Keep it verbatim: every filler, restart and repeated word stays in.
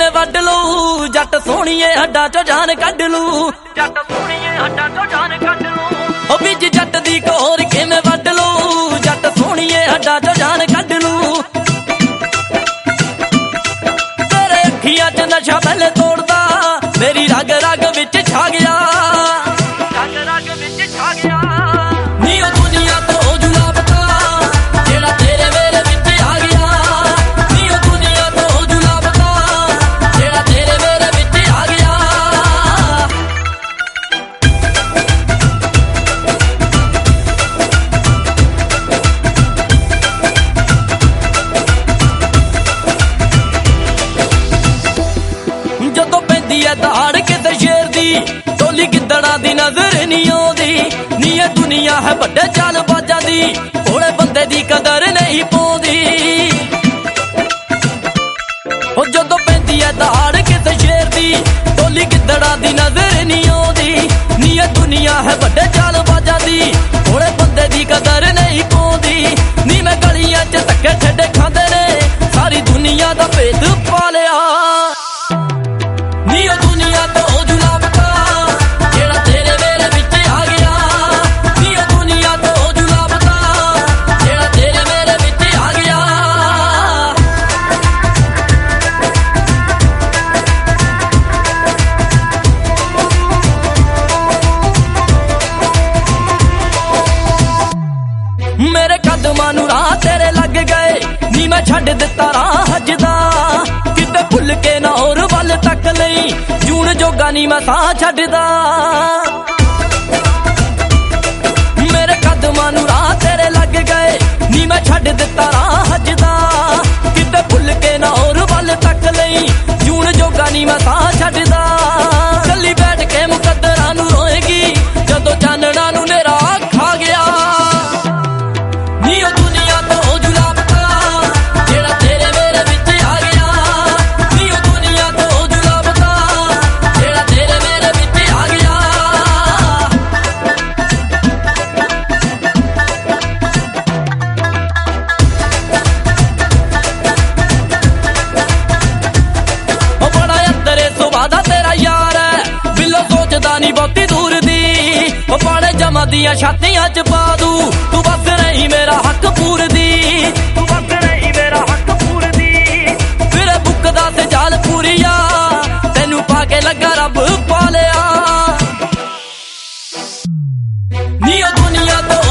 ਕਿਵੇਂ ਵੱਢ ਲੂ ਜੱਟ ਸੋਹਣੀਏ ਹੱਡਾਂ ਚੋਂ ਜਾਨ ਕੱਢ ਲੂ ਜੱਟ ਸੋਹਣੀਏ ਹੱਡਾਂ ਚੋਂ ਜਾਨ ਕੱਢ ਲੂ ਉਹ ਵਿੱਚ ਜੱਟ ਦੀ ਕੋਰ ਕਿਵੇਂ ਵੱਢ ਲੂ ਜੱਟ ਸੋਹਣੀਏ ਹੱਡਾਂ ਚੋਂ ਜਾਨ ਕੱਢ ਲੂ ਤੇਰੇ ਅੱਖੀਆਂ 'ਚ ਨਸ਼ਾ ਪਹਿਲੇ ਤੋੜਦਾ ਮੇਰੀ ਰਗ ਰਗ ਵਿੱਚ ਛਾ ਗਿਆ ਰਗ ਰਗ ਵਿੱਚ ਛਾ ਗਿਆ ਨੀ ਉਹ ਦੁਨੀਆ ਤੋਂ ਜੁਲਾ ਬਤਾ ਜਿਹੜਾ ਤੇਰੇ ਮੇਰੇ ਵਿੱਚ ਆ ਗਿਆ ਨੀ ਉਹ ਦੁਨੀਆ ਤੋਂ ਜੁਲਾ ਬਤਾ ਜਿਹੜਾ ਤੇਰੇ ਮੇਰੇ ਵਿੱਚ ਆ ਗਿਆ ਜਦੋਂ ਪੈਂਦੀ ਐ ਦਹਾੜ ਕਿਤੇ ਸ਼ੇਰ ਦੀ ਟੋਲੀ ਗਿੱਦੜਾਂ ਦੀ ਨਜ਼ਰ ਨਹੀਂ ਆਉਂਦੀ ਨੀ ਇਹ ਦੁਨੀਆ ਹੈ ਵੱਡੇ ਚਾਲ ਬਾਜਾਂ ਦੀ ਭੋਲੇ ਬੰਦੇ ਦੀ ਕਦਰ ਨਹੀਂ ਪਾਉਂਦੀ ਉਹ ਜਦੋਂ ਪੈਂਦੀ ਐ ਦਹਾੜ ਕਿਤੇ ਸ਼ੇਰ ਦੀ ਟੋਲੀ ਗਿੱਦੜਾਂ ਦੀ ਨਜ਼ਰ ਨਹੀਂ ਆਉਂਦੀ ਨੀ ਇਹ ਦੁਨੀਆ ਹੈ ਵੱਡੇ ਚਾਲ ਬਾਜਾਂ ਦੀ ਭੋਲੇ ਬੰਦੇ ਦੀ ਕਦਰ ਨਹੀਂ ਪਾਉਂਦੀ ਨੀ ਮੈਂ ਗਲੀਆਂ 'ਚ ਧੱਕੇ ਛੱਡੇ ਖਾਂਦੇ ਨੇ ਸਾਰੀ ਦੁਨੀਆ ਦਾ ਭੇਦ ਪਾ ਲਿਆ ਨੀ ਉਹ ਦੁਨੀਆ ਤੋਂ ਜੁਲਾ ਬਤਾ ਜਿਹੜਾ ਤੇਰੇ ਮੇਰੇ ਵਿੱਚ ਆ ਗਿਆ ਨੀ ਉਹ ਦੁਨੀਆ ਤੋਂ ਜੁਲਾ ਬਤਾ ਜਿਹੜਾ ਤੇਰੇ ਮੇਰੇ ਵਿੱਚ ਆ ਗਿਆ ਮੇਰੇ ਕਦਮਾਂ ਨੂੰ ਰਾਹ ਤੇਰੇ ਲੱਗ ਗਏ ਨੀ ਮੈਂ ਛੱਡ ਦਿੱਤਾ ਰਾਹ ਹੱਜ ਦਾ ਕਿਤੇ ਭੁੱਲ ਕੇ ਨਾ ਹੋਰ ਵੱਲ ਤੱਕ ਲਈ ਜੂਣ ਜੋਗਾ ਨੀ ਮੈਂ ਸਾਹ ਛੱਡਦਾ ਮੇਰੇ ਕਦਮਾਂ ਨੂੰ ਰਾਹ ਤੇਰੇ ਲੱਗ ਗਏ ਨੀ ਮੈਂ ਛੱਡ ਦਿੱਤਾ ਰਾਹ ਹੱਜ ਦਾ ਕਿਤੇ ਭੁੱਲ ਕੇ ਨਾ ਹੋਰ ਵੱਲ ਤੱਕ ਲਈ ਜੂਣ ਜੋਗਾ ਨੀ ਮੈਂ ਸਾਹ ਛੱਡਦਾ ਕੱਲੀ ਬੈਠ ਕੇ ਮੁਕੱਦਰਾਂ ਨੂੰ ਰੋਏਗੀ ਜਦੋਂ ਚਾਨਣਾ ਨੂੰ ਨੇਰਾ ਖਾ ਗਿਆ ਨੀ ਉਹ ਦੁਨੀਆ ਤੋਂ ਜੁਲਾ ਬਤਾ ਜਿਹੜਾ ਤੇਰੇ ਮੇਰੇ ਵਿੱਚ ਆ ਗਿਆ ਨੀ ਉਹ ਦੁਨੀਆ ਤੋਂ ਜੁਲਾ ਬਤਾ ਜਿਹੜਾ ਤੇਰੇ ਮੇਰੇ ਵਿੱਚ ਆ ਗਿਆ ਉਹ ਬੜਾ ਅੰਦਰੇ ਸੁਭਾਅ ਦਾ ਤੇਰਾ ਯਾਰ ਹੈ ਬਿੱਲੋ ਸੋਚਦਾ ਨੀ ਬਹੁਤੀ ਦੂਰ ਦੀ ਉਹ ਪਾਲੇ ਜਮਾਂ ਦੀਆਂ ਛਾਤੀਆਂ 'ਚ ਪਾ ਦੂ ਤੂੰ ਬਸ ਨਹੀਂ ਮੇਰਾ ਹੱਕ ਪੂਰਦੀ ਤੂੰ ਬਸ ਨਹੀਂ ਮੇਰਾ ਹੱਕ ਪੂਰਦੀ ਫਿਰ ਬੁੱਕਦਾ ਤੇ ਜਾਲ ਪੂਰੀਆ ਤੈਨੂੰ ਪਾ ਕੇ ਲੱਗਾ ਰੱਬ ਪਾ ਲਿਆ ਨੀ ਉਹ ਦੁਨੀਆ ਤੋਂ